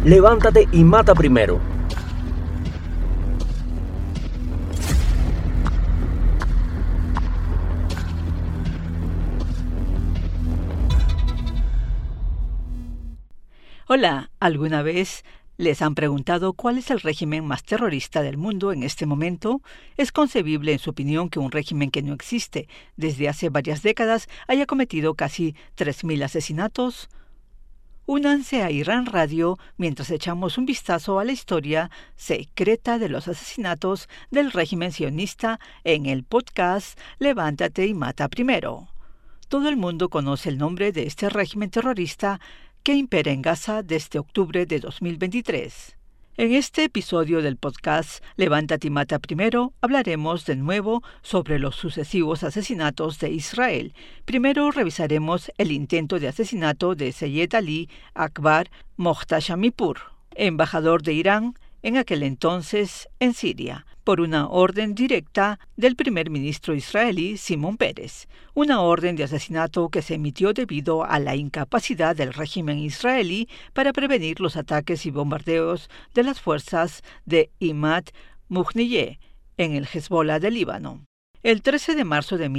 Levántate y mata primero. Hola, ¿alguna vez les han preguntado cuál es el régimen más terrorista del mundo en este momento? ¿Es concebible, en su opinión, que un régimen que no existe desde hace varias décadas haya cometido casi 3.000 asesinatos? Únanse a Irán Radio mientras echamos un vistazo a la historia secreta de los asesinatos del régimen sionista en el podcast Levántate y mata primero. Todo el mundo conoce el nombre de este régimen terrorista que impera en Gaza desde octubre de 2023. En este episodio del podcast Levántate y mata primero, hablaremos de nuevo sobre los sucesivos asesinatos de Israel. Primero revisaremos el intento de asesinato de Seyed Ali Akbar Mohtashamipur, embajador de Irán en aquel entonces en Siria, por una orden directa del primer ministro israelí Simón Peres, una orden de asesinato que se emitió debido a la incapacidad del régimen israelí para prevenir los ataques y bombardeos de las fuerzas de Imad Mughniyeh en el Hezbollah de Líbano. El 13 de marzo de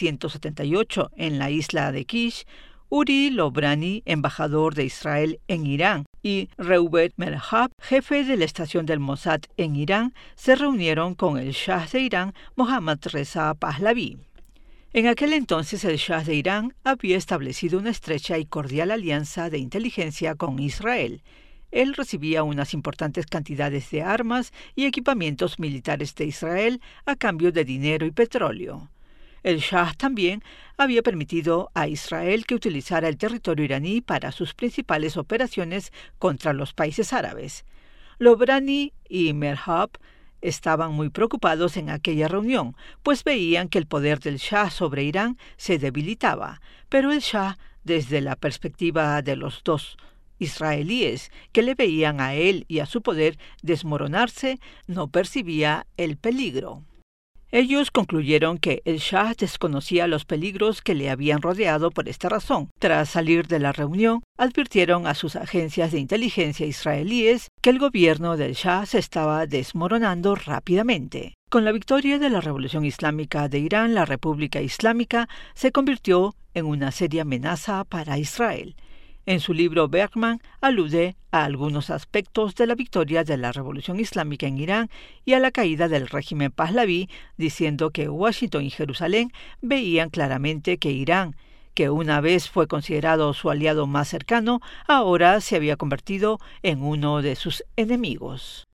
1978, en la isla de Kish, Uri Lobrani, embajador de Israel en Irán, y Reuven Merhab, jefe de la estación del Mossad en Irán, se reunieron con el Shah de Irán, Mohammad Reza Pahlavi. En aquel entonces el Shah de Irán había establecido una estrecha y cordial alianza de inteligencia con Israel. Él recibía unas importantes cantidades de armas y equipamientos militares de Israel a cambio de dinero y petróleo. El Shah también había permitido a Israel que utilizara el territorio iraní para sus principales operaciones contra los países árabes. Lobrani y Merhab estaban muy preocupados en aquella reunión, pues veían que el poder del Shah sobre Irán se debilitaba, pero el Shah, desde la perspectiva de los dos israelíes que le veían a él y a su poder desmoronarse, no percibía el peligro. Ellos concluyeron que el Shah desconocía los peligros que le habían rodeado por esta razón. Tras salir de la reunión, advirtieron a sus agencias de inteligencia israelíes que el gobierno del Shah se estaba desmoronando rápidamente. Con la victoria de la Revolución Islámica de Irán, la República Islámica se convirtió en una seria amenaza para Israel. En su libro Bergman alude a algunos aspectos de la victoria de la Revolución Islámica en Irán y a la caída del régimen Pahlaví, diciendo que Washington y Jerusalén veían claramente que Irán, que una vez fue considerado su aliado más cercano, ahora se había convertido en uno de sus enemigos.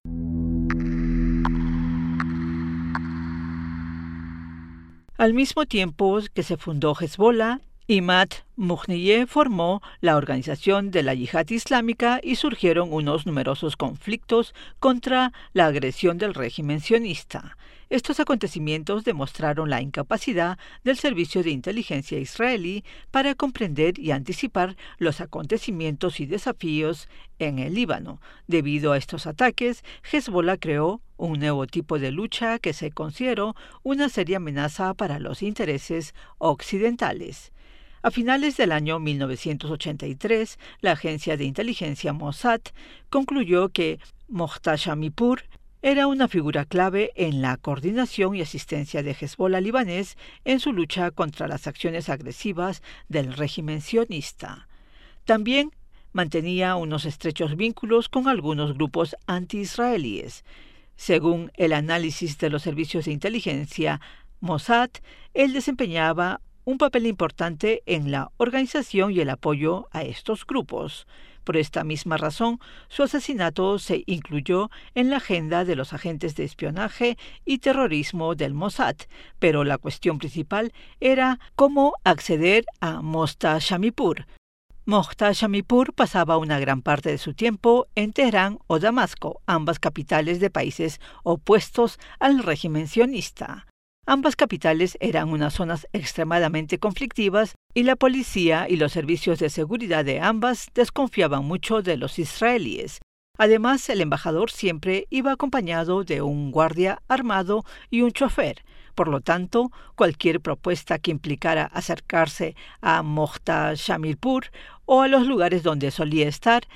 Al mismo tiempo que se fundó Hezbollah, Imad Mughniyeh formó la organización de la Yihad Islámica y surgieron unos numerosos conflictos contra la agresión del régimen sionista. Estos acontecimientos demostraron la incapacidad del servicio de inteligencia israelí para comprender y anticipar los acontecimientos y desafíos en el Líbano. Debido a estos ataques, Hezbollah creó un nuevo tipo de lucha que se consideró una seria amenaza para los intereses occidentales. A finales del año 1983, la agencia de inteligencia Mossad concluyó que Mohtashamipur era una figura clave en la coordinación y asistencia de Hezbollah libanés en su lucha contra las acciones agresivas del régimen sionista. También mantenía unos estrechos vínculos con algunos grupos anti-israelíes. Según el análisis de los servicios de inteligencia Mossad, él desempeñaba un papel importante en la organización y el apoyo a estos grupos. Por esta misma razón, su asesinato se incluyó en la agenda de los agentes de espionaje y terrorismo del Mossad, pero la cuestión principal era cómo acceder a Mohtashamipur. Mohtashamipur pasaba una gran parte de su tiempo en Teherán o Damasco, ambas capitales de países opuestos al régimen sionista. Ambas capitales eran unas zonas extremadamente conflictivas y la policía y los servicios de seguridad de ambas desconfiaban mucho de los israelíes. Además, el embajador siempre iba acompañado de un guardia armado y un chofer. Por lo tanto, cualquier propuesta que implicara acercarse a Mohtashamipur o a los lugares donde solía estar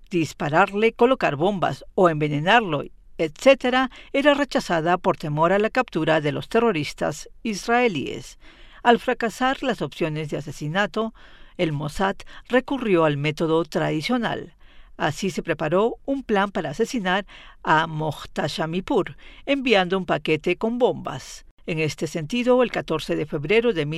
dispararle, colocar bombas o envenenarlo, etc., era rechazada por temor a la captura de los terroristas israelíes. Al fracasar las opciones de asesinato, el Mossad recurrió al método tradicional. Así se preparó un plan para asesinar a Mohtashami-Pur, enviando un paquete con bombas. En este sentido, el 14 de febrero de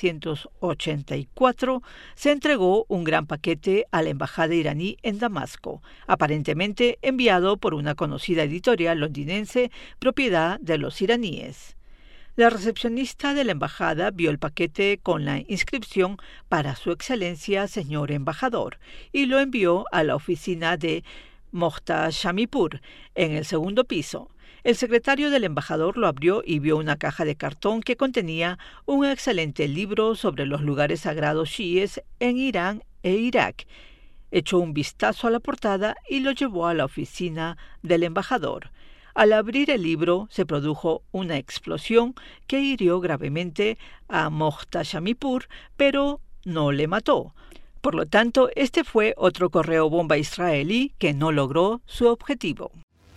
1984 se entregó un gran paquete a la embajada iraní en Damasco, aparentemente enviado por una conocida editorial londinense propiedad de los iraníes. La recepcionista de la embajada vio el paquete con la inscripción «Para su excelencia, señor embajador», y lo envió a la oficina de Mohtashami-Pur, en el segundo piso. El secretario del embajador lo abrió y vio una caja de cartón que contenía un excelente libro sobre los lugares sagrados chiíes en Irán e Irak. Echó un vistazo a la portada y lo llevó a la oficina del embajador. Al abrir el libro se produjo una explosión que hirió gravemente a Mohtashami-Pur, pero no le mató. Por lo tanto, este fue otro correo bomba israelí que no logró su objetivo.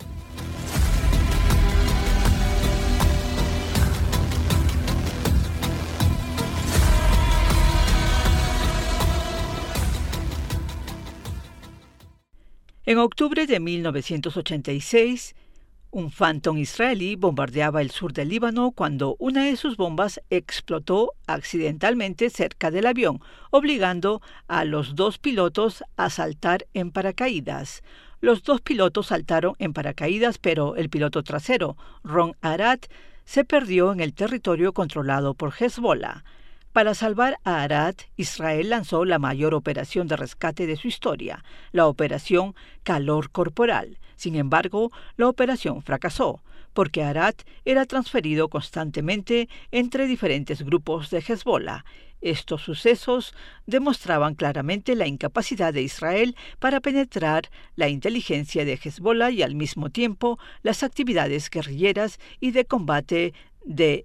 En octubre de 1986, un Phantom israelí bombardeaba el sur del Líbano cuando una de sus bombas explotó accidentalmente cerca del avión, obligando a los dos pilotos a saltar en paracaídas. Los dos pilotos saltaron en paracaídas, pero el piloto trasero, Ron Arad, se perdió en el territorio controlado por Hezbollah. Para salvar a Arad, Israel lanzó la mayor operación de rescate de su historia, la Operación Calor Corporal. Sin embargo, la operación fracasó, porque Arad era transferido constantemente entre diferentes grupos de Hezbollah. Estos sucesos demostraban claramente la incapacidad de Israel para penetrar la inteligencia de Hezbollah y al mismo tiempo las actividades guerrilleras y de combate de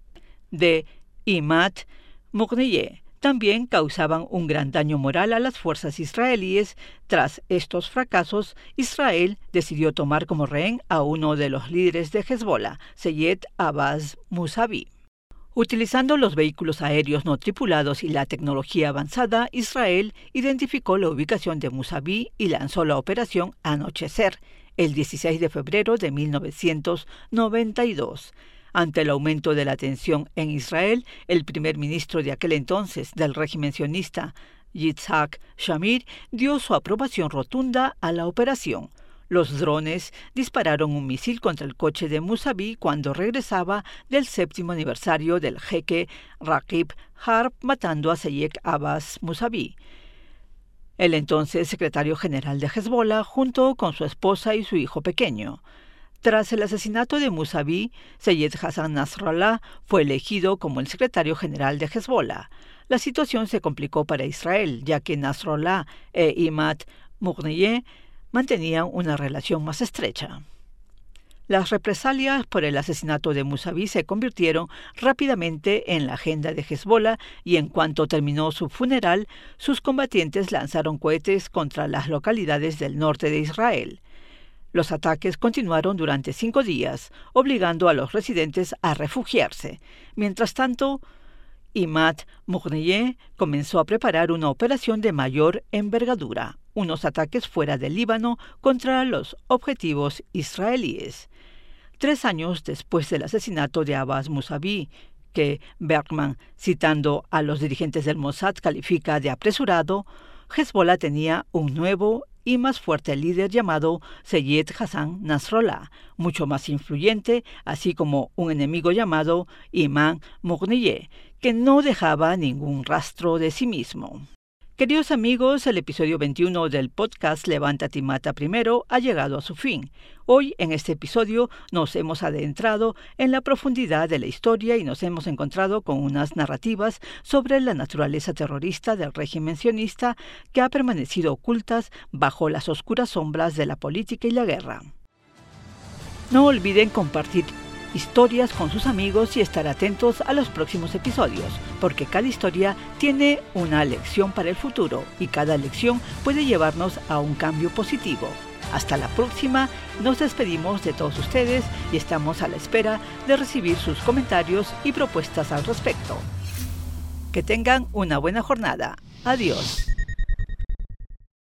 Imad Mughniyeh. También causaban un gran daño moral a las fuerzas israelíes. Tras estos fracasos, Israel decidió tomar como rehén a uno de los líderes de Hezbollah, Seyed Abbas Musavi. Utilizando los vehículos aéreos no tripulados y la tecnología avanzada, Israel identificó la ubicación de Musavi y lanzó la operación Anochecer, el 16 de febrero de 1992. Ante el aumento de la tensión en Israel, el primer ministro de aquel entonces del régimen sionista, Yitzhak Shamir, dio su aprobación rotunda a la operación. Los drones dispararon un misil contra el coche de Musavi cuando regresaba del 7º aniversario del jeque Raqib Harb, matando a Seyed Abbas Musavi, el entonces secretario general de Hezbollah, junto con su esposa y su hijo pequeño. Tras el asesinato de Musavi, Seyed Hassan Nasrallah fue elegido como el secretario general de Hezbollah. La situación se complicó para Israel, ya que Nasrallah e Imad Mughniyeh mantenían una relación más estrecha. Las represalias por el asesinato de Musavi se convirtieron rápidamente en la agenda de Hezbollah y en cuanto terminó su funeral, sus combatientes lanzaron cohetes contra las localidades del norte de Israel. Los ataques continuaron durante 5 días, obligando a los residentes a refugiarse. Mientras tanto, Imad Mughniyeh comenzó a preparar una operación de mayor envergadura, unos ataques fuera del Líbano contra los objetivos israelíes. 3 años después del asesinato de Abbas Musavi, que Bergman, citando a los dirigentes del Mossad, califica de apresurado, Hezbollah tenía un nuevo y más fuerte líder llamado Seyed Hassan Nasrallah, mucho más influyente, así como un enemigo llamado Imad Mughniyeh, que no dejaba ningún rastro de sí mismo. Queridos amigos, el episodio 21 del podcast Levántate y Mata Primero ha llegado a su fin. Hoy, en este episodio, nos hemos adentrado en la profundidad de la historia y nos hemos encontrado con unas narrativas sobre la naturaleza terrorista del régimen sionista que ha permanecido ocultas bajo las oscuras sombras de la política y la guerra. No olviden compartir historias con sus amigos y estar atentos a los próximos episodios, porque cada historia tiene una lección para el futuro y cada lección puede llevarnos a un cambio positivo. Hasta la próxima, nos despedimos de todos ustedes y estamos a la espera de recibir sus comentarios y propuestas al respecto. Que tengan una buena jornada. Adiós.